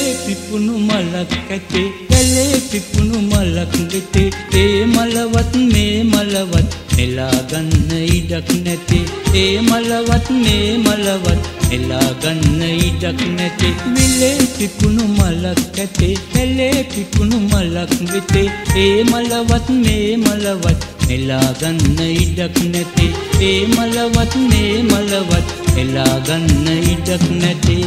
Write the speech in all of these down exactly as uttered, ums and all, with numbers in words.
විලේ පිපුණු මලක් ඇතේ කැලේ පිපුණු මලක් ගෙතේ ඒ මලවත් මේ මලවත් නෙලා ගන්න ඉඩක් නැතේ ඒ මලවත් මේ මලවත් නෙලා ගන්න ඉඩක් නැතේ විලේ පිපුණු මලක් ඇතේ කැලේ පිපුණු මලක් ගෙතේ ඒ මලවත් මේ මලවත් නෙලා ගන්න ඉඩක් නැතේ ඒ මලවත් මේ මලවත් නෙලා ගන්න ඉඩක් නැතේ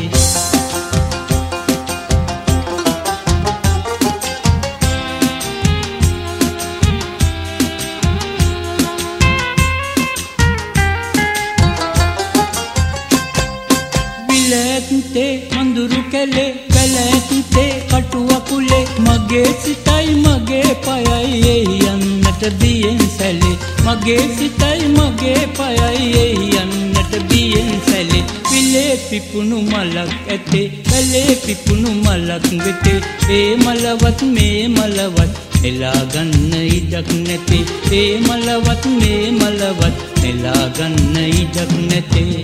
විලෑත්තේ අඳුරු කැලේ වැලෑත්තේ කටු අකුලේ මගේ සිතයි මගේ පයයි එහි යන්නට බියෙන් සැලේ මගේ සිතයි මගේ පයයි එහි යන්නට බියෙන් සැලේ විලේ පිපුණු මලක් ඇතේ කැලේ පිපුණු මලක් ගෙතේ ඒ මලවත් මේ මලවත් නෙලා ගන්න ඉඩක් නැතේ ඒ මලවත් මේ මලවත් නෙලා ගන්න ඉඩක් නැතේ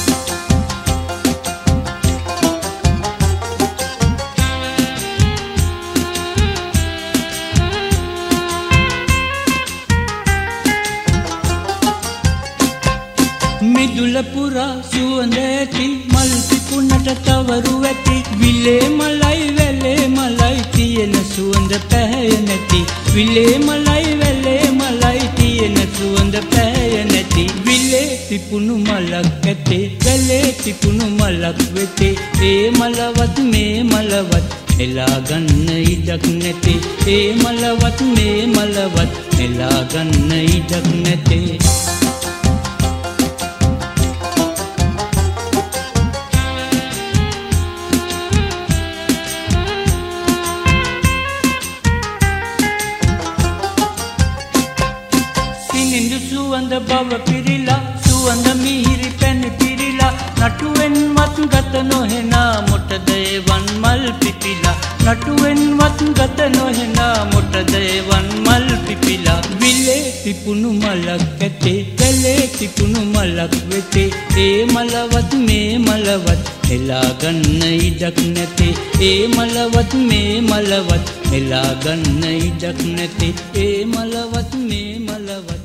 මිදුල පුරා සුවඳ ඇති මල් පිපුණට තවරු ඇති විලේ මලයි වැලේ මලයි තියෙන සුවඳ පැහැය නැති විලේ මලයි වැලේ මලයි තියෙන සුවඳ පැහැය නැති විලේ පිපුණු මලක් ඇතේ වැලේ පිපුණු මලක් වෙතේ ඒ මලවත් මේ මලවත් නෙලා ගන්න ඉඩක් නැතේ ඒ මලවත් මේ මලවත් නෙලා ගන්න ඉඩක් නැතේ සුවඳ බව පිරිලා සුවඳ මිහිරි පැන් පිරිලා නටුවෙන්වත් ගත නොහෙනා මොටද එවන් මල් පිපිලා නටුවෙන්වත් ගත නොහෙනා මොටද එවන් මල් පිපිලා විලේ පිපුණු මලක් ඇතේ කැලේ පිපුණු මලක් වෙතේ ඒ මලවත් මේ මලවත් නෙලා ගන්න ඉඩක් නැතේ ඒ මලවත් මේ මලවත් නෙලා ගන්න ඉඩක් නැතේ ඒ මලවත් මේ මලවත්